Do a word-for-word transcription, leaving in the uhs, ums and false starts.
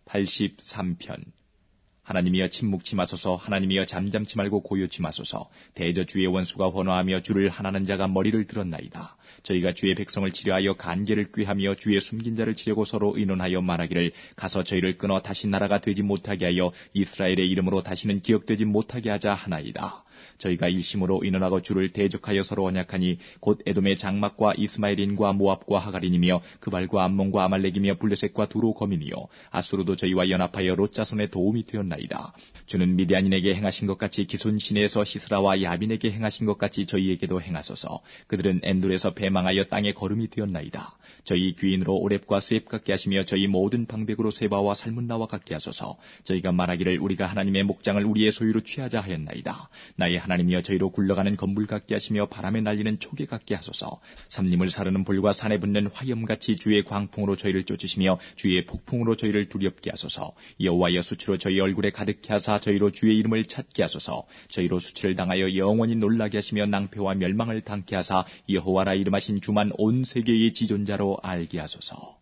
팔십삼 편. 하나님이여 침묵치 마소서. 하나님이여 잠잠치 말고 고요치 마소서. 대저 주의 원수가 헌화하며 주를 하나는 자가 머리를 들었나이다. 저희가 주의 백성을 치려하여 간계를 꾀하며 주의 숨긴 자를 치려고 서로 의논하여 말하기를 가서 저희를 끊어 다시 나라가 되지 못하게 하여 이스라엘의 이름으로 다시는 기억되지 못하게 하자 하나이다. 저희가 일심으로 의논하고 주를 대적하여 서로 언약하니 곧 에돔의 장막과 이스마엘인과 모압과 하갈인이며 그발과 암몬과 아말렉이며 블레셋과 두로 거민이요 아수르도 저희와 연합하여 롯 자손의 도움이 되었나이다. 주는 미디안인에게 행하신 것 같이 기손 시내에서 시스라와 야빈에게 행하신 것 같이 저희에게도 행하소서. 그들은 엔둘에서 배망하여 땅에 거름이 되었나이다. 저희 귀인으로 오렙과 스앱 같게 하시며 저희 모든 방백으로 세바와 살문나와 같게 하소서. 저희가 말하기를 우리가 하나님의 목장을 우리의 소유로 취하자 하였나이다. 나의 하나님이여 저희로 굴러가는 건물 같게 하시며 바람에 날리는 초계 같게 하소서. 삼림을 사르는 불과 산에 붙는 화염같이 주의 광풍으로 저희를 쫓으시며 주의 폭풍으로 저희를 두렵게 하소서. 여호와여 수치로 저희 얼굴에 가득히 하사 저희로 주의 이름을 찾게 하소서. 저희로 수치를 당하여 영원히 놀라게 하시며 낭패와 멸망을 당케 하사 여호와라 이름하신 주만 온 세계의 지존자로 알게 하소서.